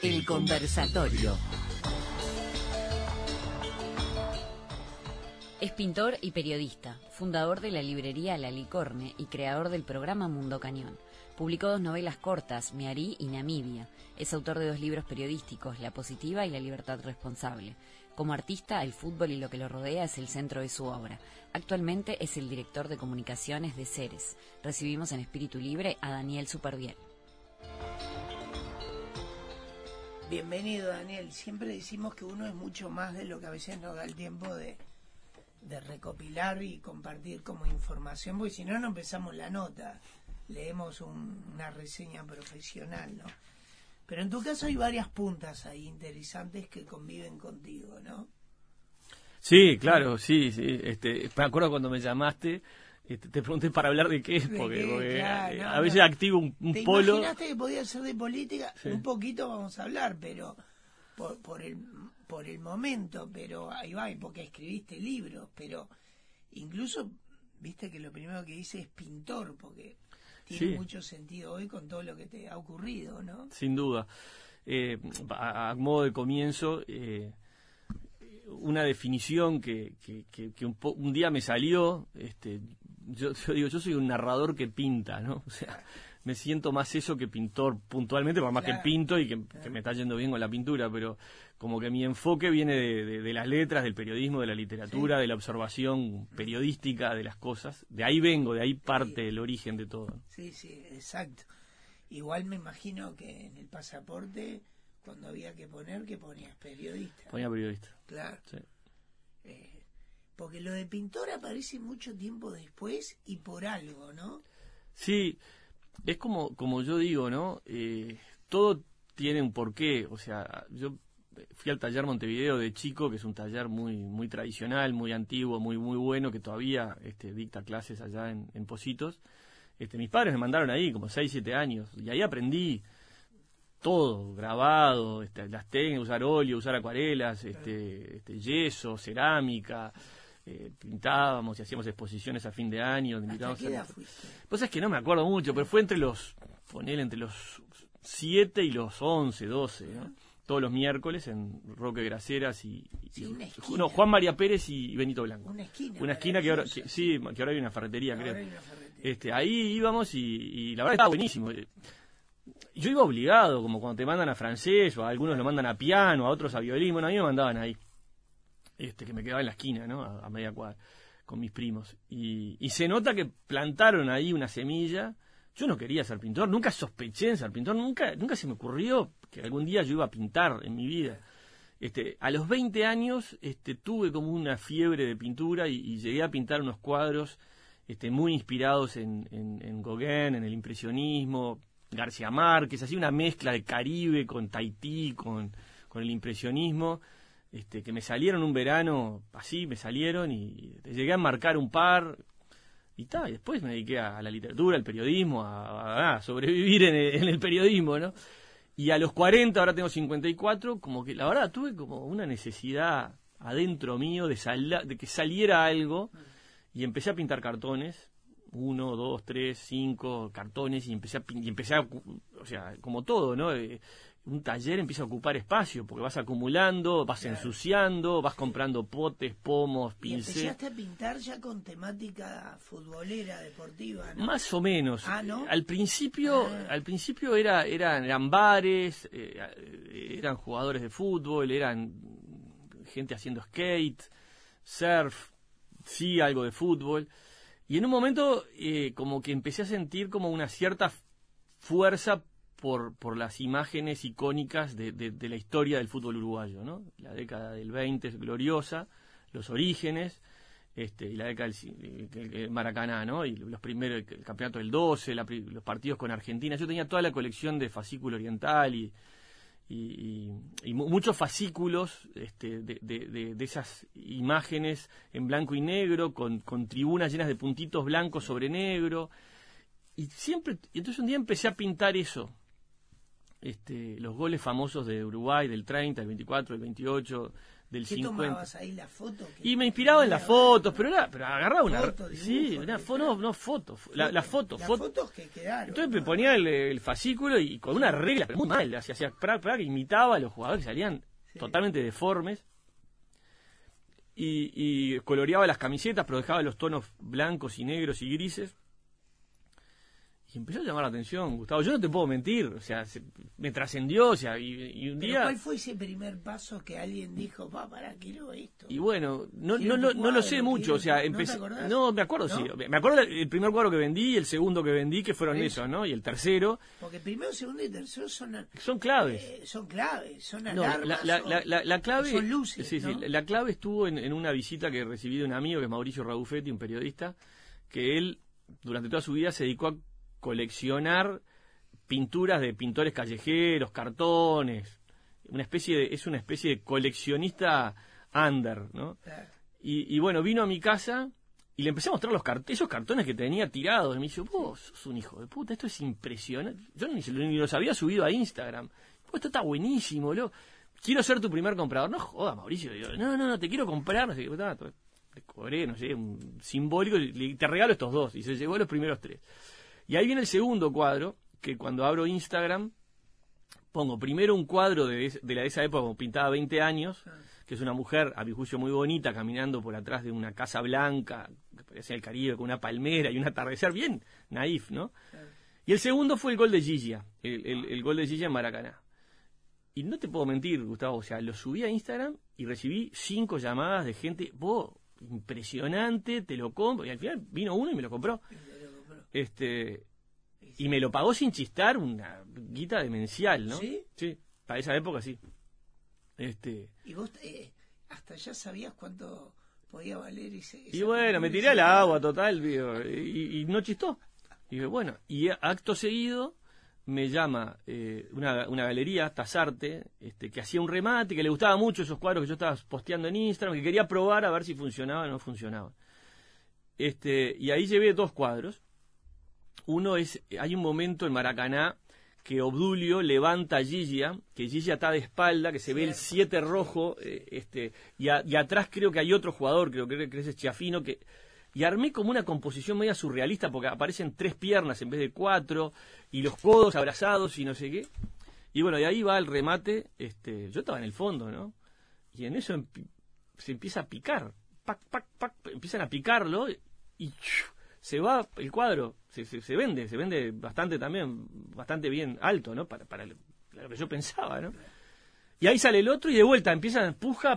El conversatorio. Es pintor y periodista, fundador de la librería La Licorne y creador del programa Mundo Cañón. Publicó 2 novelas cortas, Miarí y Namibia. Es autor de 2 libros periodísticos, La Positiva y La Libertad Responsable. Como artista, el fútbol y lo que lo rodea es el centro de su obra. Actualmente es el director de comunicaciones de Ceres. Recibimos en espíritu libre a Daniel Superviel. Bienvenido, Daniel. Siempre decimos que uno es mucho más de lo que a veces nos da el tiempo de recopilar y compartir como información, porque si no, no empezamos la nota, leemos una reseña profesional, ¿no? Pero en tu caso hay varias puntas ahí interesantes que conviven contigo, ¿no? Sí, claro, sí. Me acuerdo cuando me llamaste, te pregunté para hablar de qué, porque claro, a veces activo un polo. ¿Te imaginaste que podía ser de política? Sí. Un poquito vamos a hablar, pero por el momento, pero ahí va, porque escribiste libros, pero incluso, viste que lo primero que dice es pintor, porque tiene mucho sentido hoy con todo lo que te ha ocurrido, ¿no? Sin duda. A modo de comienzo, una definición que un día me salió, yo digo, yo soy un narrador que pinta, ¿no? O sea, me siento más eso que pintor puntualmente, por más que pinto y que me está yendo bien con la pintura, pero como que mi enfoque viene de las letras, del periodismo, de la literatura, de la observación periodística de las cosas. De ahí vengo, de ahí parte el origen de todo. Sí, exacto. Igual me imagino que en el pasaporte, cuando había que poner, ¿qué ponías? Periodista. Ponía periodista. Claro. Sí. Porque lo de pintor aparece mucho tiempo después y por algo, ¿no? Sí, es como yo digo, ¿no? Todo tiene un porqué. O sea, yo fui al taller Montevideo de chico, que es un taller muy tradicional, muy antiguo, muy bueno, que todavía dicta clases allá en Positos. Mis padres me mandaron ahí como 6, 7 años, y ahí aprendí todo, grabado, las técnicas, usar óleo, usar acuarelas, yeso, cerámica. Pintábamos y hacíamos exposiciones a fin de año. ¿Hasta qué edad fuiste? Pues es que no me acuerdo mucho, pero fue entre los 7 y los 11, 12, ¿no? Todos los miércoles en Roque Graceras y Juan María Pérez y Benito Blanco. Una esquina que ahora hay una ferretería, creo. Ahí íbamos y la verdad estaba buenísimo. Yo iba obligado, como cuando te mandan a francés, o a algunos lo mandan a piano, a otros a violín. Bueno, a mí me mandaban ahí. Que me quedaba en la esquina, ¿no? A media cuadra, con mis primos. Y se nota que plantaron ahí una semilla. Yo no quería ser pintor, nunca sospeché en ser pintor, nunca se me ocurrió que algún día yo iba a pintar en mi vida. A los 20 años tuve como una fiebre de pintura y llegué a pintar unos cuadros muy inspirados en Gauguin, en el impresionismo, García Márquez, así una mezcla de Caribe con Tahití, con el impresionismo. Que me salieron un verano, así me salieron y llegué a marcar un par y después me dediqué a la literatura, al periodismo, a sobrevivir en el periodismo, ¿no? Y a los 40, ahora tengo 54, como que la verdad tuve como una necesidad adentro mío de que saliera algo y empecé a pintar cartones, 1, 2, 3, 5 cartones y empecé a, o sea, como todo, ¿no? Un taller empieza a ocupar espacio, porque vas acumulando, vas ensuciando, vas comprando potes, pomos, pinceles. Y empezaste a pintar ya con temática futbolera, deportiva, ¿no? Más o menos. ¿No? Al principio eran bares, eran jugadores de fútbol, eran gente haciendo skate, surf, sí, algo de fútbol. Y en un momento como que empecé a sentir como una cierta fuerza por las imágenes icónicas de la historia del fútbol uruguayo, ¿no? La década del 20 es gloriosa, los orígenes, y la década del Maracaná, ¿no? Y los primeros, el campeonato del 12, los partidos con Argentina. Yo tenía toda la colección de Fascículo Oriental y muchos fascículos de esas imágenes en blanco y negro, con tribunas llenas de puntitos blancos sobre negro. Y entonces un día empecé a pintar eso. Los goles famosos de Uruguay, del 30, del 24, del 28, del ¿Qué 50. tomabas ahí la foto? Y me inspiraba en las fotos, pero agarraba una... Foto, dibujo, sí, una foto, no foto. Las fotos. Las fotos que quedaron. Entonces me ponía el fascículo y con una regla, pero muy mal, hacía que imitaba a los jugadores que salían totalmente deformes. Y coloreaba las camisetas, pero dejaba los tonos blancos y negros y grises. Y empezó a llamar la atención, Gustavo. Yo no te puedo mentir, o sea, me trascendió, o sea, y un día... ¿Cuál fue ese primer paso que alguien dijo, para, quiero esto? Y bueno, no lo sé mucho, o sea, empecé... No, me acuerdo, ¿no? Sí. Me acuerdo el primer cuadro que vendí y el segundo que vendí, que fueron esos, ¿no? Y el tercero... Porque el primero, segundo y tercero son claves. Son claves, son alarmas. La clave... Son luces, sí, ¿no? sí, la clave estuvo en una visita que recibí de un amigo, que es Mauricio Rabuffetti, un periodista, que él, durante toda su vida, se dedicó a coleccionar pinturas de pintores callejeros, cartones, es una especie de coleccionista under, ¿no? Y bueno, vino a mi casa y le empecé a mostrar esos cartones que tenía tirados. Y me dice, vos sos un hijo de puta, esto es impresionante. Yo ni los había subido a Instagram. Esto está buenísimo, quiero ser tu primer comprador. No joda, Mauricio. Digo, no, te quiero comprar, no sé qué. Te cobré, no sé, un simbólico, y te regalo estos dos. Y se llevó los primeros 3. Y ahí viene el segundo cuadro, que cuando abro Instagram, pongo primero un cuadro de esa época, como pintaba 20 años, que es una mujer, a mi juicio, muy bonita, caminando por atrás de una casa blanca, que parecía el Caribe, con una palmera y un atardecer bien naif, ¿no? Y el segundo fue el gol de Gigia, el gol de Gigia en Maracaná. Y no te puedo mentir, Gustavo, o sea, lo subí a Instagram y recibí 5 llamadas de gente, impresionante, te lo compro, y al final vino uno y me lo compró. Y me lo pagó sin chistar, una guita demencial, ¿no? ¿Sí? Sí, para esa época sí. ¿Y vos hasta ya sabías cuánto podía valer ese? Y bueno, me tiré al agua total, y no chistó. Y bueno, y acto seguido me llama una galería, Tasarte, que hacía un remate, que le gustaba mucho esos cuadros que yo estaba posteando en Instagram, que quería probar a ver si funcionaba o no funcionaba. Y ahí llevé 2 cuadros. Uno hay un momento en Maracaná que Obdulio levanta a Gigia, que Gigia está de espalda, que se ve el 7 rojo, y atrás creo que hay otro jugador, creo que es Chiafino, y armé como una composición media surrealista, porque aparecen 3 piernas en vez de 4, y los codos abrazados y no sé qué. Y bueno, y ahí va el remate, yo estaba en el fondo, ¿no? Y en eso se empieza a picar, empiezan a picarlo, y se va el cuadro, se vende bastante también, bastante bien alto, ¿no? Para lo que yo pensaba, ¿no? Y ahí sale el otro y de vuelta empiezan a empujar,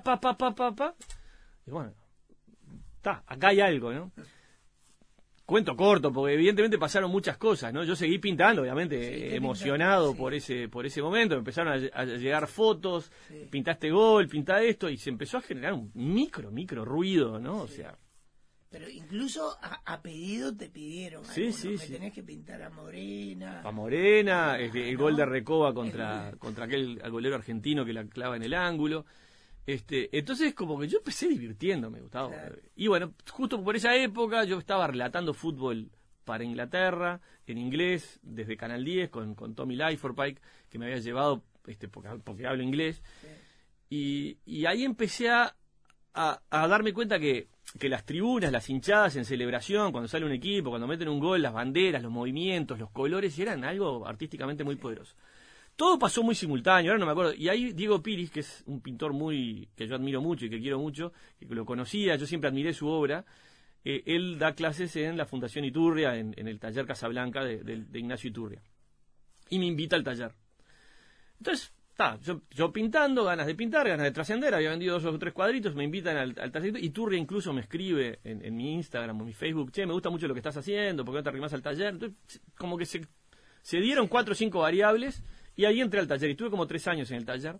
y bueno, acá hay algo, ¿no? Cuento corto, porque evidentemente pasaron muchas cosas, ¿no? Yo seguí pintando, obviamente, emocionado por ese momento, me empezaron a llegar fotos, pintaste gol, pintá esto, y se empezó a generar un micro ruido, ¿no? O sea... Pero incluso a pedido te pidieron. Sí. Tenés que pintar a Morena. A Morena, el gol de Recoba contra aquel golero argentino que la clava en el ángulo. Entonces, como que yo empecé divirtiéndome, Gustavo. Claro. Y bueno, justo por esa época yo estaba relatando fútbol para Inglaterra, en inglés, desde Canal 10, con Tommy Leiforpike, que me había llevado porque hablo inglés. Sí. Y ahí empecé a darme cuenta que las tribunas, las hinchadas en celebración, cuando sale un equipo, cuando meten un gol, las banderas, los movimientos, los colores, eran algo artísticamente muy poderoso. Todo pasó muy simultáneo, ahora no me acuerdo. Y ahí Diego Piris, que es un pintor que yo admiro mucho y que quiero mucho, que lo conocía, yo siempre admiré su obra, él da clases en la Fundación Iturria, en el taller Casablanca de Ignacio Iturria. Y me invita al taller. Entonces... yo pintando, ganas de pintar, ganas de trascender, había vendido 2 o 3 cuadritos, me invitan al taller, y Turria incluso me escribe en mi Instagram o mi Facebook, me gusta mucho lo que estás haciendo, ¿por qué no te arrimás al taller? Entonces, como que se dieron 4 o 5 variables, y ahí entré al taller, y estuve como 3 años en el taller,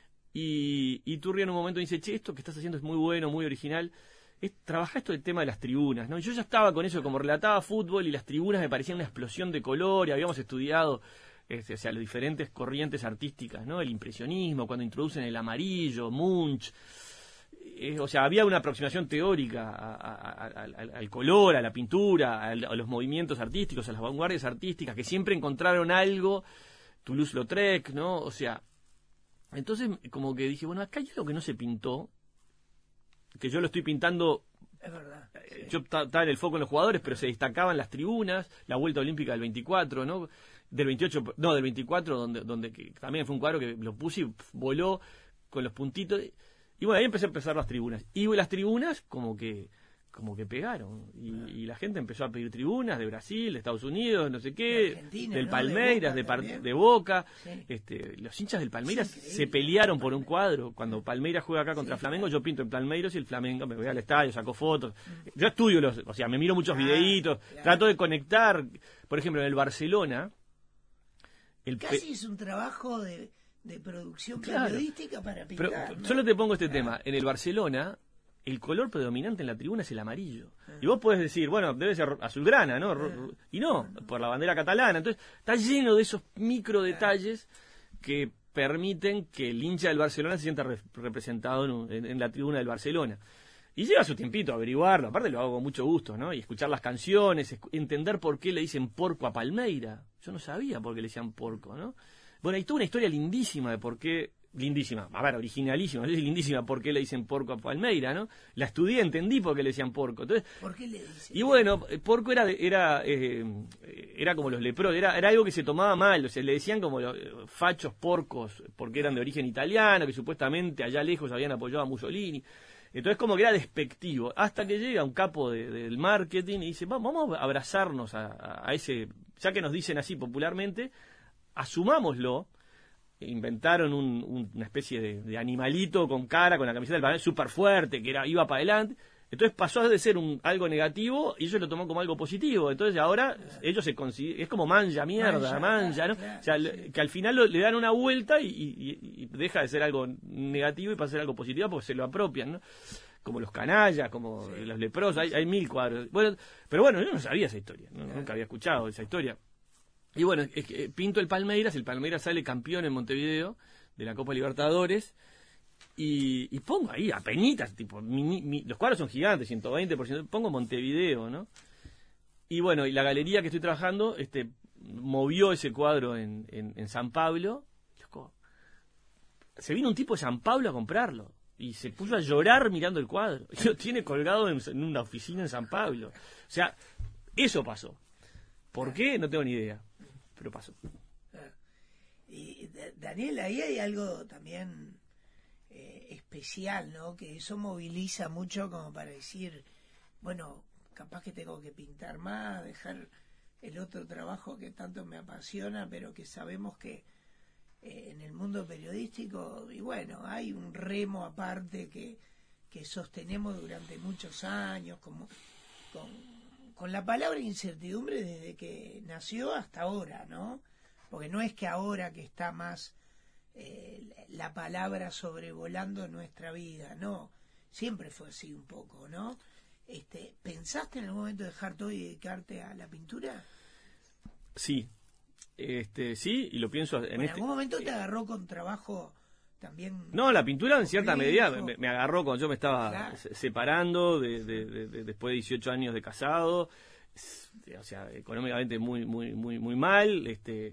y Turria en un momento dice, esto que estás haciendo es muy bueno, muy original, trabaja esto del tema de las tribunas, ¿no? Yo ya estaba con eso, como relataba fútbol, y las tribunas me parecían una explosión de color, y habíamos estudiado... o sea, las diferentes corrientes artísticas, ¿no? El impresionismo, cuando introducen el amarillo, Munch, o sea, había una aproximación teórica al color, a la pintura, a los movimientos artísticos, a las vanguardias artísticas, que siempre encontraron algo, Toulouse-Lautrec, ¿no? O sea, entonces como que dije, bueno, acá hay algo que no se pintó, que yo lo estoy pintando. Es verdad. Yo estaba en el foco en los jugadores, pero se destacaban las tribunas, la vuelta olímpica del 24, ¿no? Del 28, no, del 24, donde que también fue un cuadro que lo puse y voló con los puntitos. Y bueno, ahí empecé a empezar las tribunas. Y las tribunas como que pegaron. Y la gente empezó a pedir tribunas de Brasil, de Estados Unidos, no sé qué, del ¿no? Palmeiras, de Boca. Los hinchas del Palmeiras se pelearon por un cuadro. Cuando Palmeiras juega acá contra Flamengo, yo pinto en Palmeiras y el Flamengo, me voy al estadio, saco fotos. Yo estudio me miro muchos videitos, trato de conectar. Por ejemplo, en el Barcelona... Casi es un trabajo de producción periodística para pintar. Pero ¿no? solo te pongo este tema. En el Barcelona, el color predominante en la tribuna es el amarillo. Y vos podés decir, bueno, debe ser azulgrana, ¿no? Y no, por la bandera catalana. Entonces, está lleno de esos micro detalles que permiten que el hincha del Barcelona se sienta representado en la tribuna del Barcelona. Y lleva su tiempito a averiguarlo, aparte lo hago con mucho gusto, ¿no? Y escuchar las canciones, entender por qué le dicen porco a Palmeira. Yo no sabía por qué le decían porco, ¿no? Bueno, hay toda una historia lindísima de por qué, lindísima, a ver, originalísima, no sé si lindísima por qué le dicen porco a Palmeira, ¿no? La estudié, entendí por qué le decían porco. Entonces, ¿por qué le dicen? Y bueno, porco era como los leprosos, era algo que se tomaba mal, o sea, le decían como los fachos porcos, porque eran de origen italiano, que supuestamente allá lejos habían apoyado a Mussolini. Entonces como que era despectivo, hasta que llega un capo del marketing y dice, vamos a abrazarnos a ese, ya que nos dicen así popularmente, asumámoslo. Inventaron una especie de animalito con cara, con la camiseta del Palmeiras súper fuerte, que iba para adelante. Entonces pasó de ser algo negativo y ellos lo tomó como algo positivo. Entonces ahora ellos se consideran, es como manja, ¿no? Claro, o sea, que al final le dan una vuelta y deja de ser algo negativo y pasa a ser algo positivo porque se lo apropian, ¿no? Como los canallas, como los leprosos, hay mil cuadros. Bueno, pero bueno, yo no sabía esa historia, ¿no? Nunca había escuchado esa historia. Y bueno, pinto el Palmeiras sale campeón en Montevideo de la Copa Libertadores. Y pongo ahí apenitas, tipo, los cuadros son gigantes, 120%, pongo Montevideo, ¿no? Y bueno, y la galería que estoy trabajando, movió ese cuadro en San Pablo. Se vino un tipo de San Pablo a comprarlo y se puso a llorar mirando el cuadro. Y lo tiene colgado en una oficina en San Pablo. O sea, eso pasó. ¿Por qué? No tengo ni idea, pero pasó. Y Daniel, ahí hay algo también especial, ¿no? Que eso moviliza mucho como para decir, bueno, capaz que tengo que pintar más, dejar el otro trabajo que tanto me apasiona, pero que sabemos que en el mundo periodístico, y bueno, hay un remo aparte que sostenemos durante muchos años, con la palabra incertidumbre desde que nació hasta ahora, ¿no? Porque no es que ahora que está más la palabra sobrevolando nuestra vida, no, siempre fue así un poco, ¿no? ¿Pensaste en algún momento dejar todo y dedicarte a la pintura? Sí, sí, y lo pienso en algún momento te agarró con trabajo también. No, la pintura en cierta medida me agarró cuando yo me estaba separando después de 18 años de casado, o sea, económicamente muy muy muy muy mal,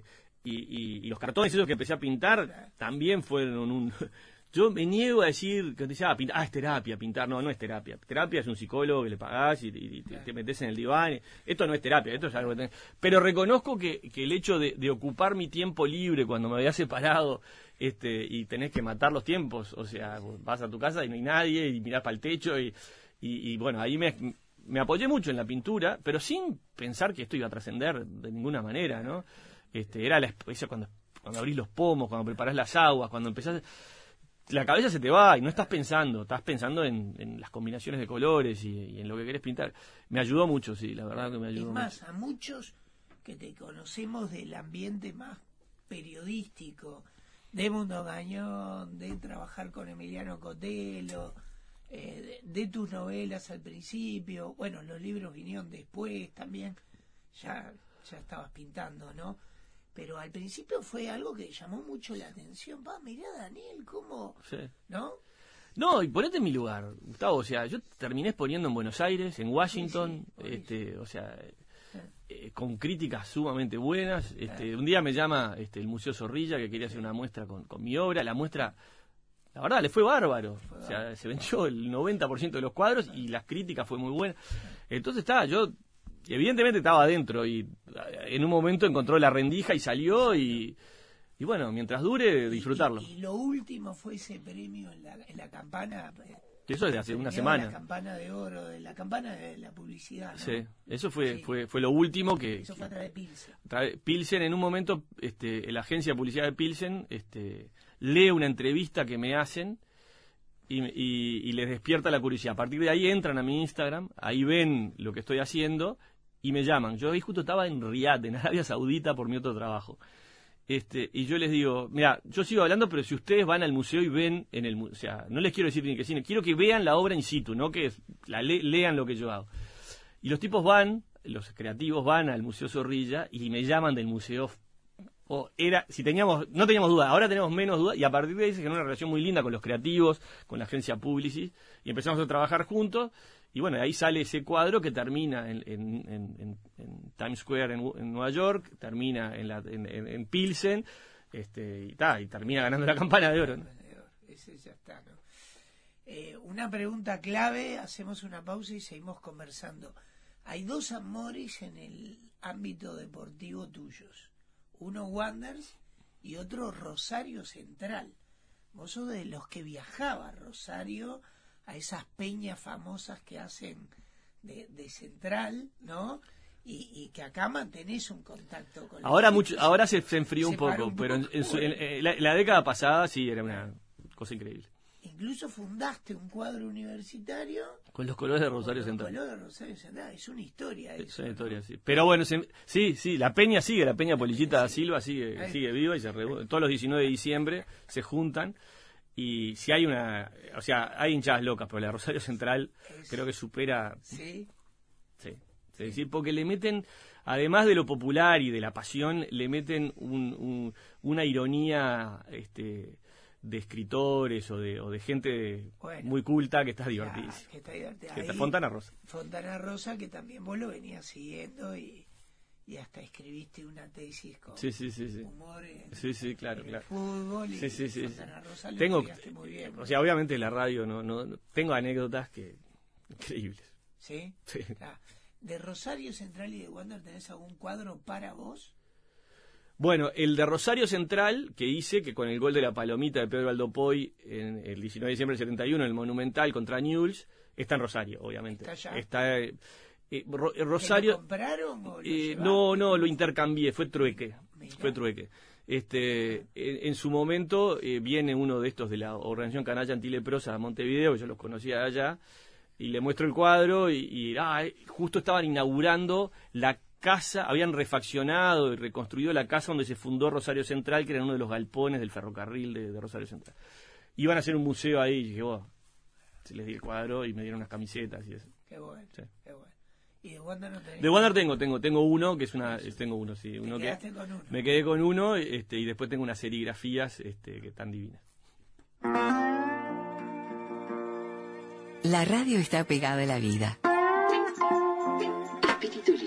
y los cartones esos que empecé a pintar también fueron yo me niego a decir que decía, es terapia pintar. No es terapia. Terapia es un psicólogo que le pagás y te metes en el diván. Esto no es terapia, esto es algo que pero reconozco que el hecho de ocupar mi tiempo libre cuando me había separado, y tenés que matar los tiempos, o sea, vas a tu casa y no hay nadie y mirás para el techo y bueno, ahí me apoyé mucho en la pintura, pero sin pensar que esto iba a trascender de ninguna manera, ¿no? Era eso cuando abrís los pomos, cuando preparás las aguas, cuando empezás, la cabeza se te va y no estás pensando en las combinaciones de colores y en lo que querés pintar. Me ayudó mucho, sí, la verdad que me ayudó. Es más, mucho. A muchos que te conocemos del ambiente más periodístico, de Mundo Cañón, de trabajar con Emiliano Cotelo, de tus novelas al principio, bueno, los libros vinieron después también, ya estabas pintando, ¿no? Pero al principio fue algo que llamó mucho la atención. Mirá, Daniel, ¿cómo? Sí. ¿No? No, y ponete en mi lugar, Gustavo. O sea, yo terminé exponiendo en Buenos Aires, en Washington, o sea, con críticas sumamente buenas. Un día me llama el Museo Zorrilla, que quería hacer una muestra con mi obra. La muestra la verdad, le fue bárbaro. O sea, se vendió el 90% de los cuadros y las críticas fue muy buena. Entonces yo evidentemente estaba adentro y en un momento encontró la rendija y salió y bueno, mientras dure, disfrutarlo. Y lo último fue ese premio en la campana. Eso es de hace una semana. La campana de oro, la campana de la publicidad, ¿no? Sí, eso fue lo último que... Eso fue a través de Pilsen. Pilsen, en un momento, la agencia de publicidad de Pilsen lee una entrevista que me hacen y les despierta la curiosidad. A partir de ahí entran a mi Instagram, ahí ven lo que estoy haciendo y me llaman. Yo ahí justo estaba en Riyadh, en Arabia Saudita, por mi otro trabajo. Y yo les digo, mira, yo sigo hablando, pero si ustedes van al museo y ven en el museo, o sea, no les quiero decir ni que cine, quiero que vean la obra in situ, no que lean lo que yo hago. Y los tipos los creativos van al Museo Zorrilla y me llaman del museo. No teníamos duda, ahora tenemos menos duda, y a partir de ahí se generó una relación muy linda con los creativos, con la agencia Publicis, y empezamos a trabajar juntos. Y bueno, ahí sale ese cuadro que termina en Times Square en Nueva York, termina en Pilsen, y termina ganando la campana de oro, ¿no? Ese ya está, ¿no? Una pregunta clave, hacemos una pausa y seguimos conversando. Hay dos amores en el ámbito deportivo tuyos. Uno Wanderers y otro Rosario Central. Vos sos de los que viajaba a Rosario, a esas peñas famosas que hacen de Central, ¿no? Y que acá mantenés un contacto con ahora se enfrió un poco, pero en la década pasada sí era una cosa increíble. Incluso fundaste un cuadro universitario con los colores de Rosario Central. Con los colores de Rosario Central, es una historia eso. Es una historia, ¿no? Sí. Pero bueno, sí, la peña sigue, la peña Polillita da Silva sigue viva y se reúne. Todos los 19 de diciembre se juntan. Y si hay hay hinchadas locas, pero la Rosario Central creo que supera. Sí. Sí, porque le meten, además de lo popular y de la pasión, le meten una ironía de escritores o de gente muy culta que está divertidísima. Que está divertida. Fontana Rosa. Fontana Rosa, que también vos lo venías siguiendo y hasta escribiste una tesis con humor en claro. fútbol y Fontana Rosa lo estudiaste muy bien. O sea, obviamente la radio no tengo anécdotas increíbles. ¿Sí? Sí. ¿De Rosario Central y de Wander tenés algún cuadro para vos? Bueno, el de Rosario Central, que hice, que con el gol de la palomita de Pedro Aldopoy en el 19 de diciembre del 71, en el Monumental contra Newell's, está en Rosario, obviamente. Está Rosario. ¿Lo compraron o lo no, lo intercambié, fue trueque. Mirá. Fue trueque. En su momento viene uno de estos de la Organización Canalla Antileprosa a Montevideo, yo los conocía allá, y le muestro el cuadro y justo estaban inaugurando la casa, habían refaccionado y reconstruido la casa donde se fundó Rosario Central, que era uno de los galpones del ferrocarril de Rosario Central. Iban a hacer un museo ahí, y dije, les di el cuadro y me dieron unas camisetas y eso. Qué bueno, qué bueno. ¿Y de Wander no tenés? De Wander tengo uno, que es tengo uno, sí. Uno que con uno. Me quedé con uno, y después tengo unas serigrafías que están divinas. La radio está pegada a la vida. Espíritu